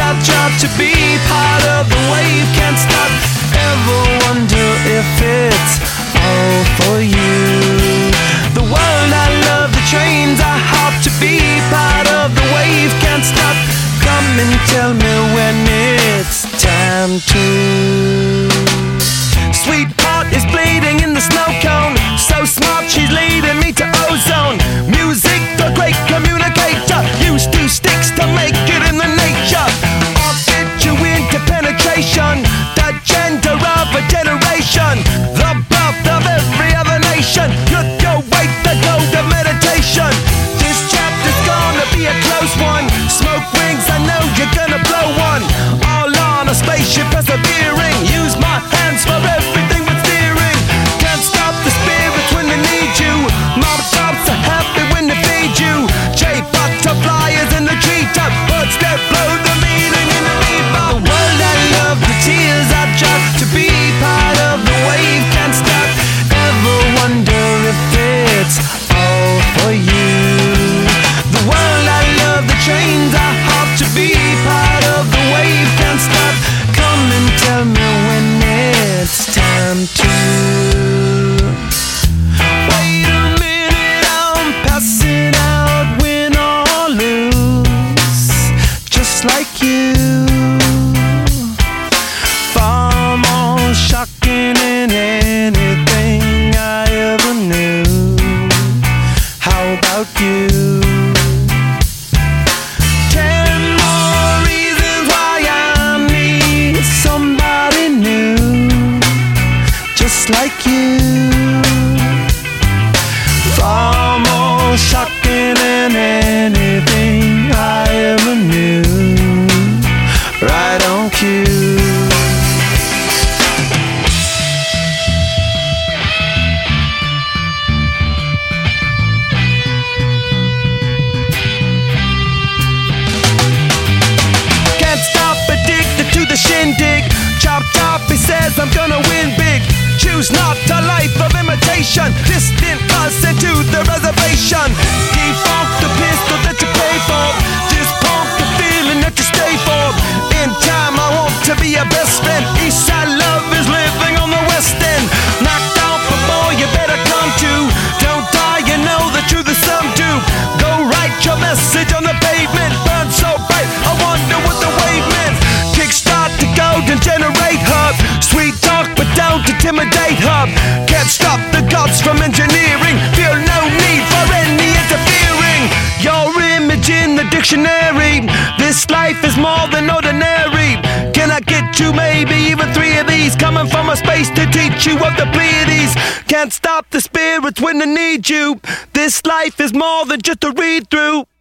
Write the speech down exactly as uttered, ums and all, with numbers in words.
I try to be part of the wave. Can't stop, ever wonder if it's all for you. The world I love, the trains I hop to be part of the wave. Can't stop, come and tell me when it's time to. Sweetheart is bleeding in the snow cone. So smart, she's leading me to ozone. Music, the great communicator. Use two sticks to make it in the nature. I'll get you into penetration. The gender of a generation. The birth of every other nation. Look your way to go to meditation. This chapter's gonna be a close one. Smoke rings, I know you're gonna blow one. All on a spaceship persevering. Use my hands for everything but steering. Can't stop the spirits when they need you. Mom tops are happy when they feed you. J butterfly is in the treetop. Birds that blow the meaning in the bebop. The world I love, the tears I drop to be part of the wave. Can't stop, ever wonder if it's all for you. The world I love, the trains I hop to be part of the wave. Can't stop, come and tell me when it's time to. Wait a minute, I'm passing out, win or lose, just like you. Far more shocking than anything I ever knew. How about you? Ten more reasons why I need somebody new, just like you. Far more shocking than anything I ever knew. Right on cue. Can't stop, addicted to the shindig. Chop top, he says I'm gonna win big. Choose not a life of imitation. Distant us into the reservation. Defunct the pistol that you pay for. This punk the feeling that you stay for. In time I want to be your best friend. Eastside love is living on the west end. Knocked out before you better come to. Don't die, you know the truth is some do. Go write your message on the pavement. Burn so bright, I wonder what the wave meant. Kickstart the golden generate hub. Sweet talk but don't intimidate hub. Can't stop the gods from engineering. Feel no need for any interfering. Your image in the dictionary. This life is more than ordinary. Can I get you maybe even three of these? Coming from a space to teach you of the Pleiades. Can't stop the spirits when they need you. This life is more than just a read through.